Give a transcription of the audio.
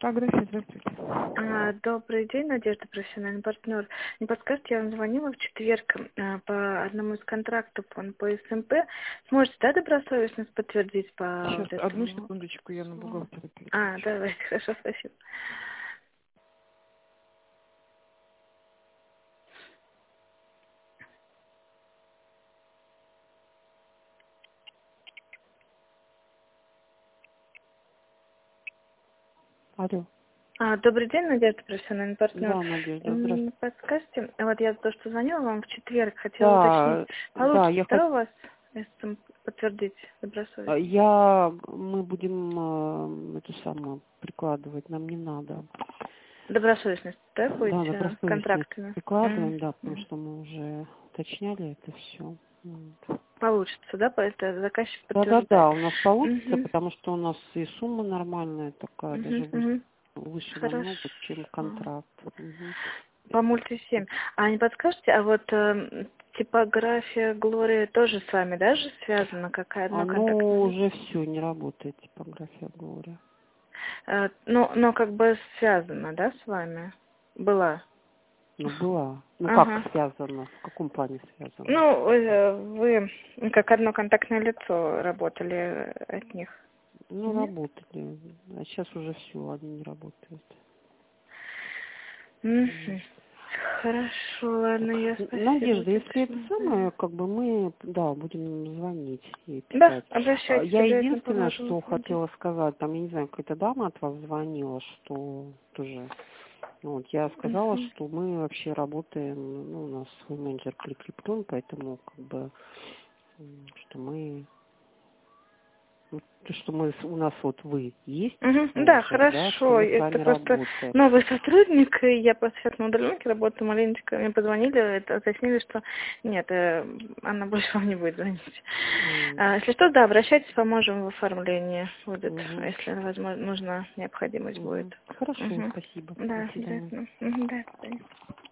Агрофирма, здравствуйте. Добрый день, Надежда, профессиональный партнер. Не подскажете, я вам звонила в четверг по одному из контрактов по СМП. Сможете, да, добросовестность подтвердить по Сейчас, вот этому? одну секундочку, я на бухгалтера переключу. Давайте, хорошо, спасибо. Алло. Добрый день, Надежда, профессиональный партнер. Да, Надежда, здравствуйте. Подскажите, вот я то, что звонила вам в четверг, хотела уточнить, Да, получится, да, у вас подтвердить добросовестность? мы будем эту самую прикладывать, нам не надо. Добросовестность, да, Да, будете добросовестность контрактами? прикладываем, да, потому что мы уже уточняли это все. Получится, да, это заказчик подтверждает. Да, у нас получится, Мгм. потому что у нас и сумма нормальная такая, даже Мгм, мгм. выше Хорошо. намного, чем контракт. Мгм. По мульти-7. А не подскажете, а вот типография Глория тоже с вами, да, же связана? Какая одна Оно контактная? уже все не работает, типография говоря. Но как бы связана, да, с вами? Была. Ну, была. Ну, как Ага. связано? В каком плане связано? Ну, вы как одно контактное лицо работали от них. Ну, Нет? работали. А сейчас уже все, они не работают. Мгм. Хорошо, ладно, я спасибо Надежда, если это уточню. самое, как бы мы, да, будем звонить и Да, писать. обращайтесь, Я обязательно единственное, поможем что услуги. хотела сказать, там, я не знаю, какая-то дама от вас звонила, что тоже, вот, я сказала, Мгм. что мы вообще работаем, ну, у нас свой менеджер прикреплен, поэтому, как бы, что мы, ну, то, что у нас вот вы есть Мгм. Да, менеджер, да, что хорошо. мы с Это вами просто работаем. новый сотрудник, и я просто сейчас на удаленке работаю маленечко. Мне позвонили, уточнили, что нет, она больше вам не будет звонить. Если что, да, обращайтесь, поможем в оформлении будет, Мгм. если возможно, нужна необходимость будет. Хорошо, Мгм. спасибо. До Да, свидания. обязательно. Мгм, да, до свидания.